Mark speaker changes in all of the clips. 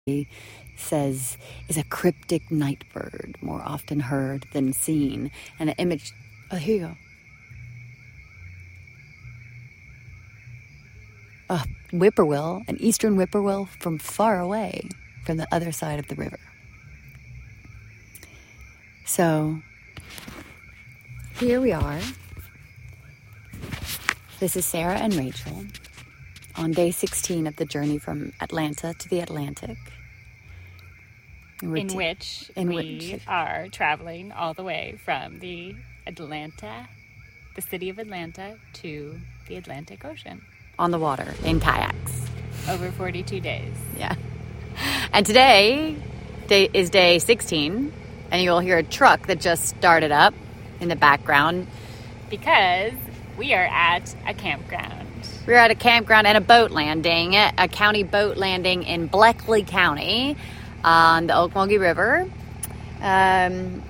Speaker 1: says is a cryptic night bird, more often heard than seen. And an image, here you go. A whippoorwill, an eastern whippoorwill from far away, from the other side of the river. So, here we are. This is Sarah and Rachel on day 16 of the journey from Atlanta to the Atlantic.
Speaker 2: In which we are traveling all the way from the city of Atlanta, to the Atlantic Ocean.
Speaker 1: On the water, in kayaks.
Speaker 2: Over 42 days.
Speaker 1: Yeah. And today is day 16, and you'll hear a truck that just started up in the background.
Speaker 2: Because we are at a campground.
Speaker 1: We're at a campground and a boat landing, a county boat landing in Bleckley County on the Ocmulgee River. And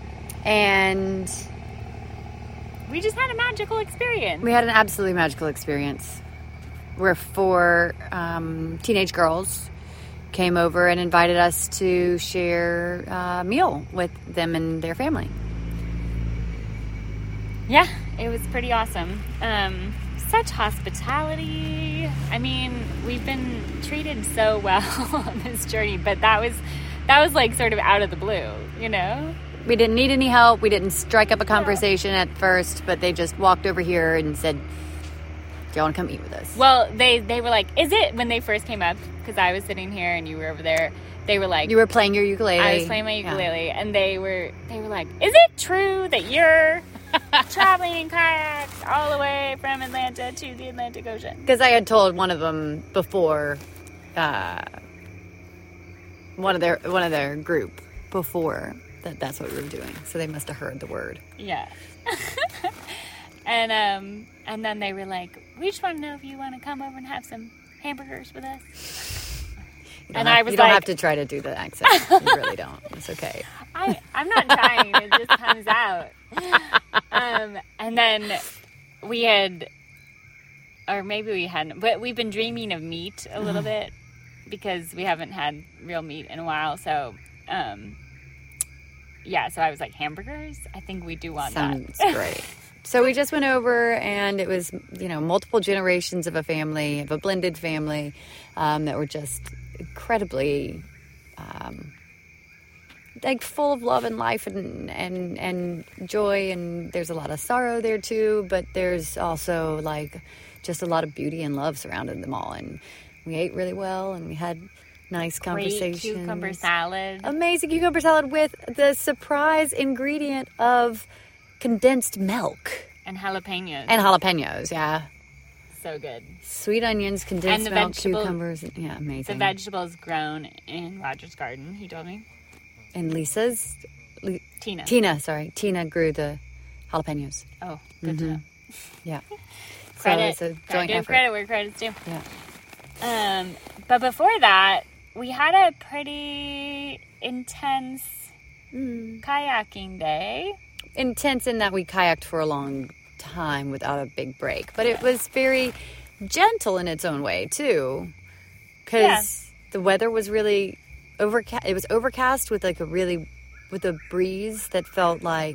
Speaker 2: we just had a magical experience.
Speaker 1: We had an absolutely magical experience. Where 4 teenage girls came over and invited us to share a meal with them and their family.
Speaker 2: Yeah, it was pretty awesome. Such hospitality. I mean, we've been treated so well on this journey, but that was like sort of out of the blue, you know?
Speaker 1: We didn't need any help. We didn't strike up a conversation at first, but they just walked over here and said, do you want to come eat with us?
Speaker 2: Well, they were like, is it, when they first came up, because I was sitting here and you were over there, they were like...
Speaker 1: You were playing your ukulele.
Speaker 2: I was playing my ukulele, yeah. And they were like, is it true that you're traveling in kayaks all the way from Atlanta to the Atlantic Ocean?
Speaker 1: Because I had told one of them before, one of their group before, that's what we were doing. So they must have heard the word.
Speaker 2: Yeah. And then they were like, we just want to know if you want to come over and have some hamburgers with us.
Speaker 1: You don't have to try to do the accent. You really don't. It's okay.
Speaker 2: I'm not trying. It just comes out. And then we had, or maybe we hadn't, but we've been dreaming of meat a little bit because we haven't had real meat in a while. So, yeah, so I was like, hamburgers? I think we do want that.
Speaker 1: Sounds great. So we just went over, and it was, multiple generations of a family, of a blended family, that were just incredibly, full of love and life and joy. And there's a lot of sorrow there too, but there's also just a lot of beauty and love surrounding them all. And we ate really well, and we had nice conversations.
Speaker 2: Great cucumber salad.
Speaker 1: Amazing cucumber salad with the surprise ingredient of condensed milk.
Speaker 2: And jalapenos.
Speaker 1: Yeah.
Speaker 2: So good.
Speaker 1: Sweet onions, condensed milk, cucumbers. Yeah, amazing.
Speaker 2: The vegetables grown in Roger's garden, he told me.
Speaker 1: And Lisa's?
Speaker 2: Tina.
Speaker 1: Tina grew the jalapenos.
Speaker 2: Oh, good to know.
Speaker 1: Yeah.
Speaker 2: Credit.
Speaker 1: So it's a joint effort.
Speaker 2: Credit where credit's due.
Speaker 1: Yeah.
Speaker 2: But before that, we had a pretty intense kayaking day.
Speaker 1: Intense in that we kayaked for a long time without a big break. But it was very gentle in its own way, too. Because the weather was really overcast. It was overcast with with a breeze that felt like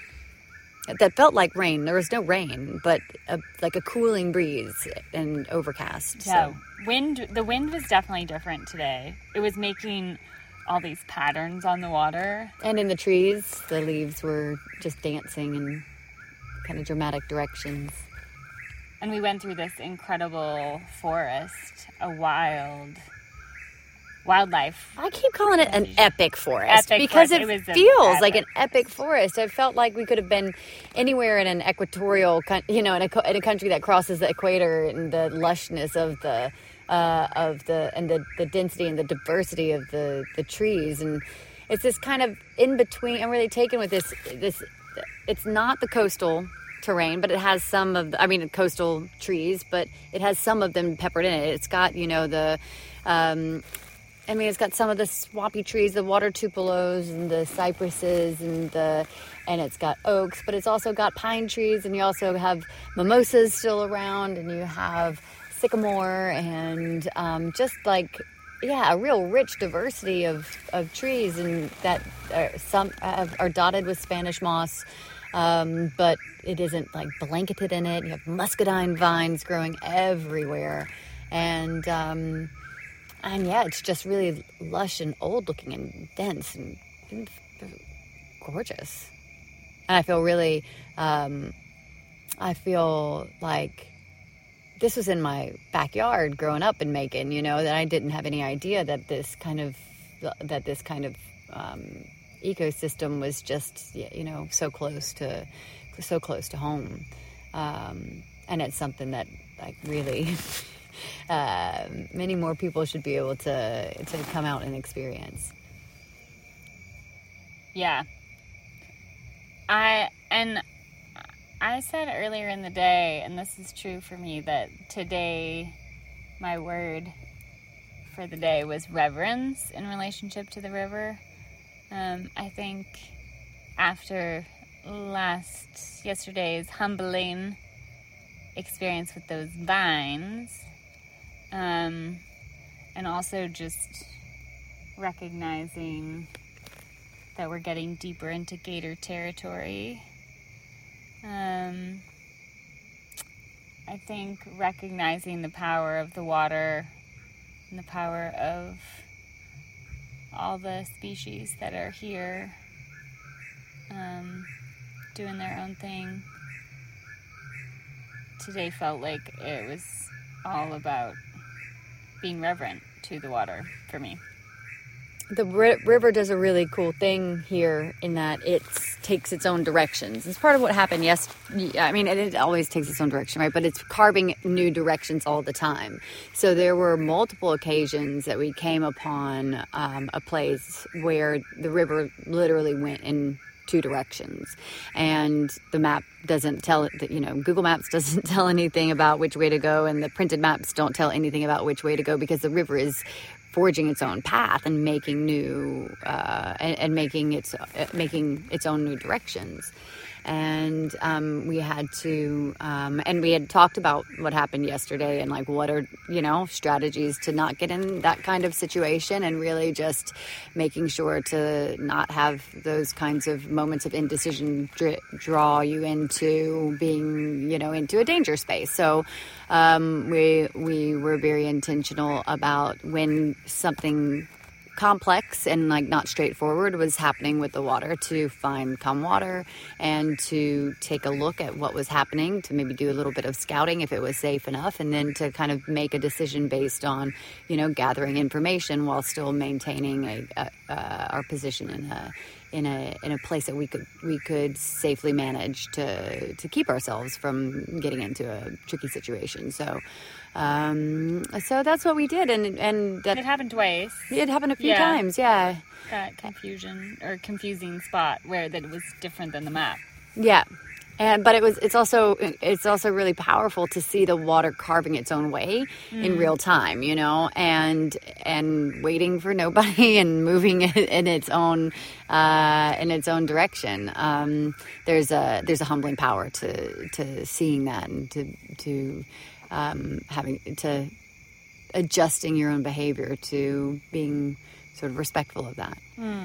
Speaker 1: rain. There was no rain, but a cooling breeze and overcast.
Speaker 2: Yeah.
Speaker 1: So.
Speaker 2: The wind was definitely different today. It was making all these patterns on the water.
Speaker 1: And in the trees, the leaves were just dancing in kind of dramatic directions.
Speaker 2: And we went through this incredible forest, a wildlife.
Speaker 1: I keep calling it an epic forest because it feels like an epic forest. It felt like we could have been anywhere in an equatorial, in a country that crosses the equator, and the lushness of the density and the diversity of the trees. And it's this kind of in between. I'm really taken with this. It's not the coastal terrain, but it has some of coastal trees, but it has some of them peppered in it. It's got it's got some of the swampy trees, the water tupelos and the cypresses and it's got oaks, but it's also got pine trees, and you also have mimosas still around, and you have sycamore, and just like a real rich diversity of trees, and that some are dotted with Spanish moss, but it isn't like blanketed in it. You have muscadine vines growing everywhere, and yeah, it's just really lush and old looking and dense and gorgeous. And I feel really, I feel like this was in my backyard growing up in Macon, that I didn't have any idea that this kind of ecosystem was just, so close to home. And it's something that like really many more people should be able to come out and experience.
Speaker 2: Yeah. I said earlier in the day, and this is true for me, that today my word for the day was reverence in relationship to the river. I think after yesterday's humbling experience with those vines, and also just recognizing that we're getting deeper into gator territory. I think recognizing the power of the water and the power of all the species that are here, doing their own thing. Today felt like it was all about being reverent to the water for me.
Speaker 1: The river does a really cool thing here in that it takes its own directions. It's part of what happened it always takes its own direction, right? But it's carving new directions all the time. So there were multiple occasions that we came upon a place where the river literally went in two directions, and the map doesn't tell it that, Google Maps doesn't tell anything about which way to go, and the printed maps don't tell anything about which way to go, because the river is forging its own path and making new making its own new directions. And we had to and we had talked about what happened yesterday and like what are strategies to not get in that kind of situation, and really just making sure to not have those kinds of moments of indecision draw you into being into a danger space. So we were very intentional about when something complex and like not straightforward was happening with the water, to find calm water and to take a look at what was happening, to maybe do a little bit of scouting if it was safe enough, and then to kind of make a decision based on gathering information while still maintaining our position in a place that we could safely manage to keep ourselves from getting into a tricky situation. So that's what we did, and that
Speaker 2: it happened twice.
Speaker 1: It happened a few times, yeah.
Speaker 2: That confusing spot where that was different than the map.
Speaker 1: Yeah. But it's also really powerful to see the water carving its own way in real time, and waiting for nobody and moving it in its own direction. There's a humbling power to seeing that, and to having to adjusting your own behavior to being sort of respectful of that.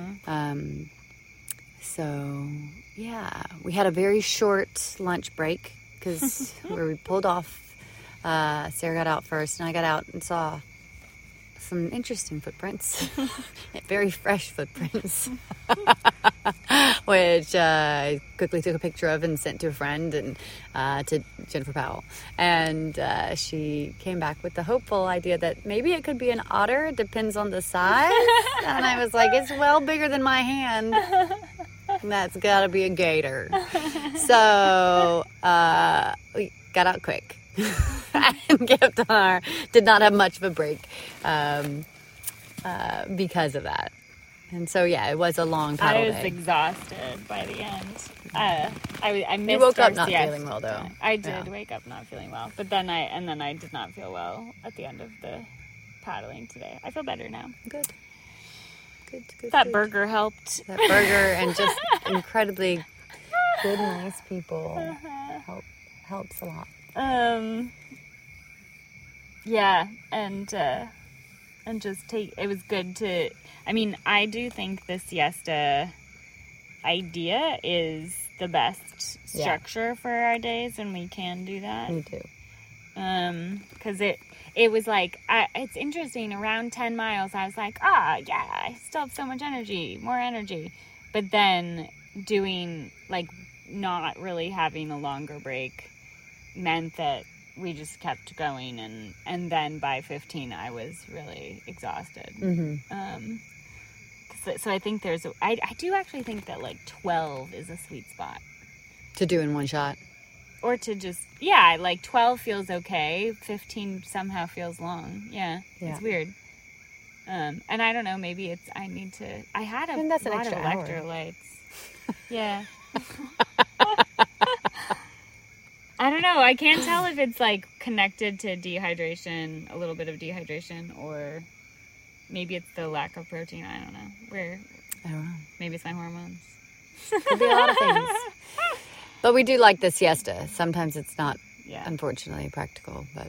Speaker 1: So yeah, we had a very short lunch break because where we pulled off, Sarah got out first and I got out and saw some interesting footprints, very fresh footprints, which I quickly took a picture of and sent to a friend and to Jennifer Powell. And she came back with the hopeful idea that maybe it could be an otter. It depends on the size. And I was like, it's well bigger than my hand. And that's got to be a gator. So we got out quick. And did not have much of a break because of that. And so, yeah, it was a long paddle day.
Speaker 2: I was exhausted by the end. I missed.
Speaker 1: You woke up not feeling well, though.
Speaker 2: I did wake up not feeling well, but then I did not feel well at the end of the paddling today. I feel better now.
Speaker 1: Good.
Speaker 2: That burger helped.
Speaker 1: That burger and just incredibly good, nice people helps a lot.
Speaker 2: Yeah, and And just it was good to, I mean, I do think the siesta idea is the best structure for our days when we can do that.
Speaker 1: Me too.
Speaker 2: Because it was like, it's interesting, around 10 miles, I was like, yeah, I still have so much energy, more energy. But then doing, like, not really having a longer break meant that we just kept going, and then by 15 I was really exhausted.
Speaker 1: Mm-hmm.
Speaker 2: So I think I do actually think that like 12 is a sweet spot
Speaker 1: to do in one shot,
Speaker 2: or to just like 12 feels okay, 15 somehow feels long. It's weird. And I don't know, maybe it's I had a lot of electrolytes. Yeah. I don't know. I can't tell if it's like connected to dehydration, a little bit of dehydration, or maybe it's the lack of protein. I don't know.
Speaker 1: I don't know.
Speaker 2: Maybe it's my hormones.
Speaker 1: Could be a lot of things. But we do like the siesta. Sometimes it's not, unfortunately, practical, but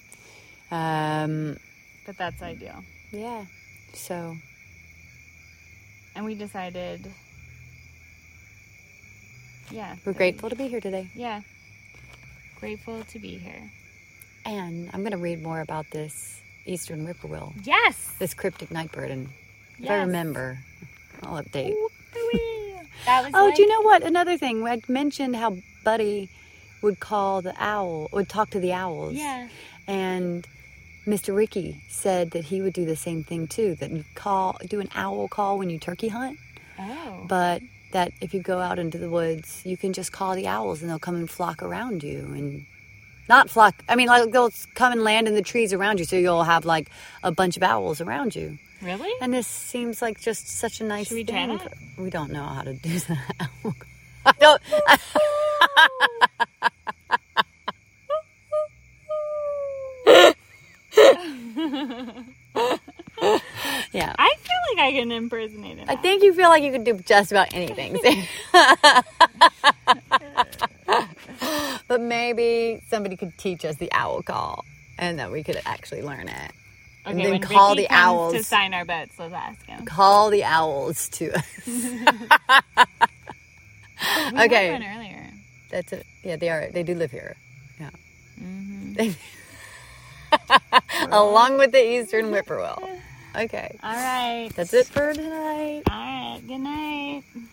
Speaker 2: that's ideal.
Speaker 1: Yeah. So.
Speaker 2: And we decided. Yeah.
Speaker 1: We're grateful to be here today.
Speaker 2: Yeah. Grateful to be here.
Speaker 1: And I'm going to read more about this eastern whippoorwill.
Speaker 2: Yes!
Speaker 1: This cryptic nightbird. And if I remember, I'll update.
Speaker 2: That was
Speaker 1: do you know what? Another thing. I mentioned how Buddy would talk to the owls.
Speaker 2: Yeah.
Speaker 1: And Mr. Ricky said that he would do the same thing too. That you do an owl call when you turkey hunt.
Speaker 2: Oh.
Speaker 1: But that if you go out into the woods, you can just call the owls and they'll come and flock around you. And not flock, I mean, like they'll come and land in the trees around you, so you'll have like a bunch of owls around you.
Speaker 2: Really?
Speaker 1: And this seems like just such a nice
Speaker 2: thing. Should we try that?
Speaker 1: We don't know how to do that. I don't. Yeah.
Speaker 2: I feel like I can impersonate it.
Speaker 1: I think you feel like you can do just about anything. But maybe somebody could teach us the owl call, and that we could actually learn it.
Speaker 2: Okay,
Speaker 1: and then
Speaker 2: when
Speaker 1: call
Speaker 2: Ricky
Speaker 1: the owls
Speaker 2: to sign our bets. Let's ask him.
Speaker 1: Call the owls to us.
Speaker 2: We
Speaker 1: okay.
Speaker 2: had one earlier.
Speaker 1: That's it. Yeah, they are. They do live here. Yeah.
Speaker 2: Mm-hmm.
Speaker 1: Along with the eastern whippoorwill. Okay.
Speaker 2: All right.
Speaker 1: That's it for tonight.
Speaker 2: All right. Good night.